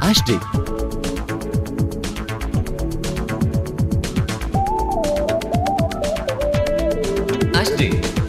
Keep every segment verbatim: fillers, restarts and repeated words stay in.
اش دي اش دي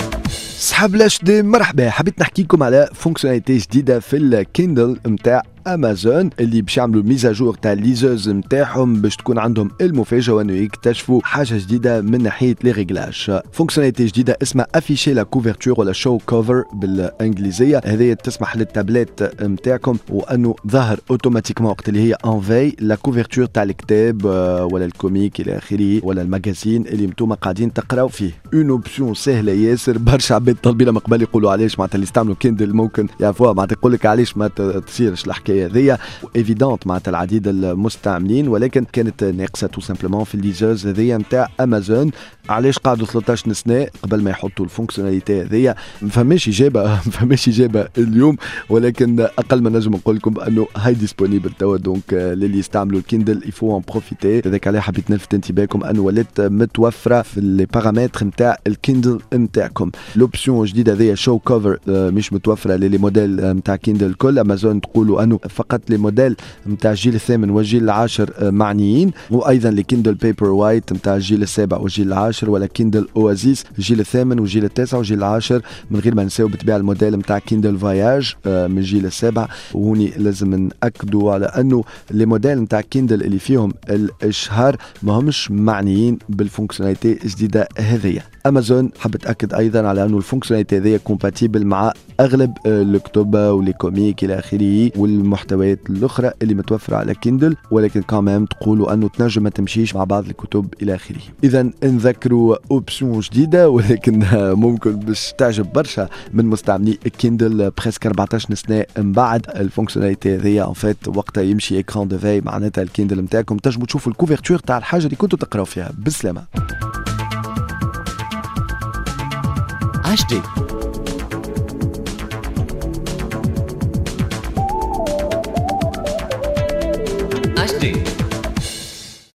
صحاب الاش دي مرحبا. حبيت نحكي لكم على فونكسيوناليتي جديده في الكيندل نتاع امازون اللي باش يعملوا ميزاجور تاع ليزوز نتاعهم باش تكون عندهم المفاجاه وانه يكتشفوا حاجه جديده من ناحيه لي ريغلاج. فونكسيوناليتي جديده اسمها افيشي لا كوفرتور ولا شو كوفر بالانجليزيه. هذه تسمح للتابلت نتاعكم وانه ظهر اوتوماتيكمون وقت اللي هي ان في لا كوفرتور تاع الكتاب ولا الكوميك الى اخره ولا الماجازين اللي انتم قاعدين تقراو فيه. اون اوبسيون سهله ياسر. برشا عباد طالبين من قبل يقولوا علاش معناتها اللي يستعملوا كيندل ممكن يعرفوها معناتها يقول لك علاش ما تصيرش الحكايه هذيا ايفيدونت معناتها العديد المستعملين، ولكن كانت ناقصه تو سامبلومون في الليزوز هذيا نتاع امازون. علاش قعدوا ثلاثة عشر سنه قبل ما يحطوا الفونكسيوناليتي هذيا؟ ما فماش اجابه ما فماش اجابه اليوم، ولكن اقل ما نجم نقول لكم انه هاي ديسپونيبل توا. دونك للي يستعملوا الكيندل يفو ان بروفيتي. هذاك علاه حبيت نلفت انتباهكم انه ولات متوفره في لي بارامتر نتاع الكيندل نتاعكم. لوبسيون جديده هذيا شو كوفر مش متوفره للي موديل نتاع كيندل الكل. امازون تقولوا انه فقط لي موديل نتاع الجيل الثامن والجيل العاشر معنيين، وايضا لي كيندل بيبر وايت نتاع الجيل السابع والجيل العاشر، ولا كيندل اوازيس الجيل الثامن والجيل التاسع والجيل العاشر، من غير ما نساو بطبيعه الموديل نتاع كيندل فواياج من الجيل السابع. وهوني لازم ناكدوا على انه لي موديل نتاع كيندل اللي فيهم الاشهار ما همش معنيين بالفونكسيوناليتي الجديده هذيا. امازون حبت تاكد ايضا على انه الفونكسيوناليتي هذيا كومباتيبل مع اغلب الكتب ولي كوميك الى اخره والمحتويات الاخرى اللي متوفره على كيندل، ولكن كمان تقولوا انه تنجم ما تمشيش مع بعض الكتب الى اخره. اذا نذكروا اوبسيون جديده، ولكن ممكن باش تعجب برشا من مستعملي كيندل بريسك أربعة عشر سنه من بعد الفونكسيوناليتي هذيا. ان فيت وقتها يمشي اكران دو في معناتها الكيندل نتاعكم تنجموا تشوفوا الكوفرتور تاع الحاجه اللي كنتوا تقراو فيها. بالسلامه. اش دي